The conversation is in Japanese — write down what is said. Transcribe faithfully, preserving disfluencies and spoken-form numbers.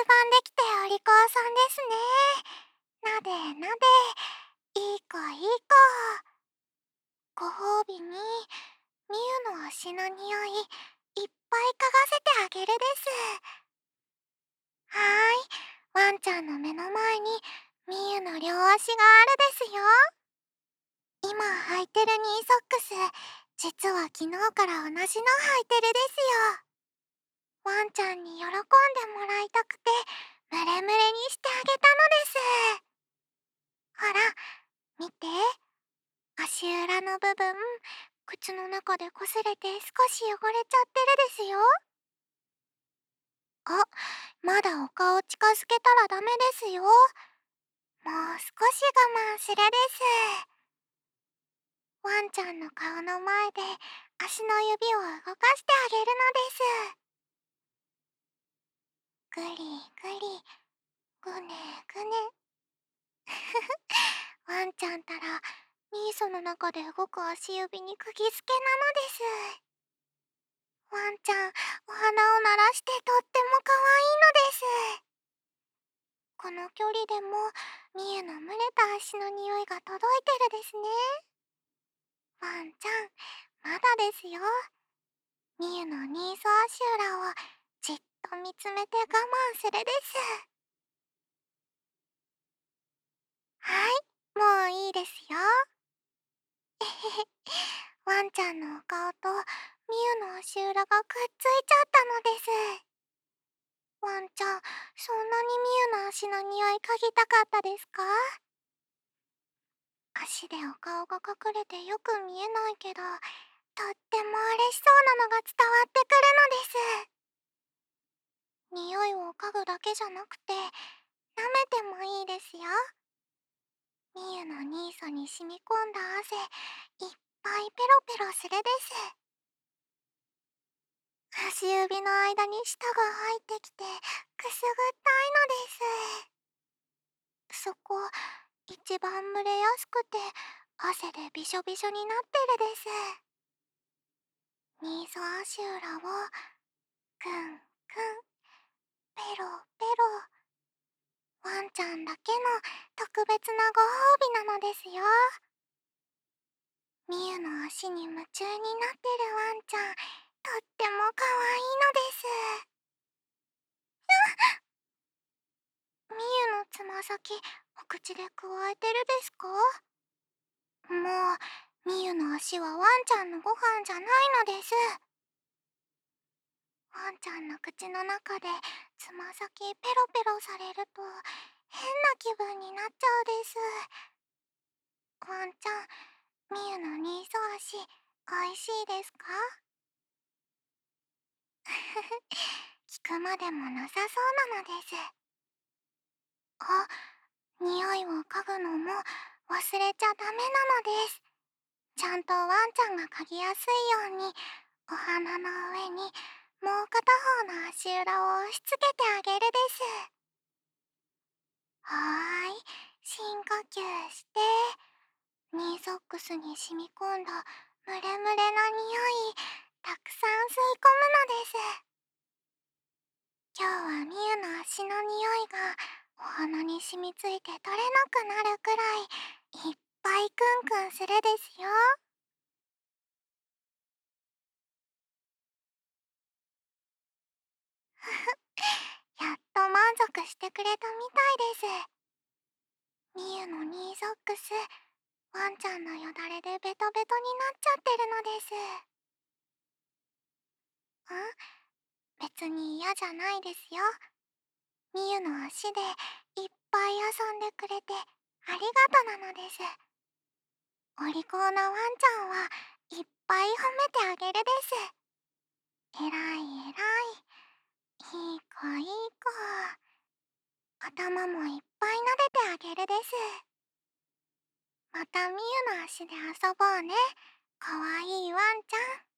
番できてお利口さんですね。なでなで、いい子いい子。ご褒美に、みゆの足の匂い、いっぱい嗅がせてあげるです。はーい、ワンちゃんの目の前に、みゆの両足があるですよ。今履いてるニーソックス、実は昨日から同じの履いてるですよ。ワンちゃんに喜んでもらいたくて、ムレムレにしてあげたのです。ほら、見て。足裏の部分、靴の中で擦れて少し汚れちゃってるですよ。あ、まだお顔近づけたらダメですよ。もう少し我慢するです。ワンちゃんの顔の前で足の指を動かしてあげるのです。ぐりぐり、ぐねぐね。ワンちゃんたら、ミーソの中で動く足指に釘付けなのです。ワンちゃん、お花を鳴らしてとっても可愛いのです。この距離でも、ミユの蒸れた足の匂いが届いてるですね。ワンちゃん、まだですよ。ミユのニーソ足裏をじっと見つめて我慢するです。はい、もういいですよ。えへへ、ワンちゃんのお顔とミユの足裏がくっついちゃったのです。ワンちゃん、そんなにミユの足の匂い嗅ぎたかったですか？足でお顔が隠れてよく見えないけど、とっても嬉しそうなのが伝わってくるのです。匂いを嗅ぐだけじゃなくて、舐めてもいいですよ。ミユのニーソに染み込んだ汗、いっぱいペロペロするです。足指の間に舌が入ってきて、くすぐったいのです。そこ、一番蒸れやすくて、汗でびしょびしょになってるです。ニーソ足裏を、くんくん、ペロペロ。ワンちゃんだけの特別なご褒美なのですよ。ミユの足に夢中になってるワンちゃん、とっても可愛いのです。ミユのつま先、お口でくわえてるですか？もう、ミユの足はワンちゃんのご飯じゃないのです。ワンちゃんの口の中でつま先ペロペロされると変な気分になっちゃうです。ワンちゃん、ミユのニーソ足、おいしいですか？聞くまでもなさそうなのです。あ、匂いを嗅ぐのも忘れちゃダメなのです。ちゃんとワンちゃんが嗅ぎやすいように、お花の上にもう片方の足裏を押し付けてあげるです。はーい、深呼吸して、ニーソックスに染み込んだムレムレな匂い、たくさん吸い込むのです。今日はミユの足の匂いがお花に染みついて取れなくなるくらい、いっぱいクンクンするですよ。ふふ、やっと満足してくれたみたいです。ミユのニーソックス、ワンちゃんのよだれでベトベトになっちゃってるのです。ん、別に嫌じゃないですよ。ミユの足でいっぱい遊んでくれてありがとなのです。お利口なワンちゃんはいっぱい褒めてあげるです。えらいえらい。いい子いい子。頭もいっぱい撫でてあげるです。またミユの足で遊ぼうね。かわいいワンちゃん。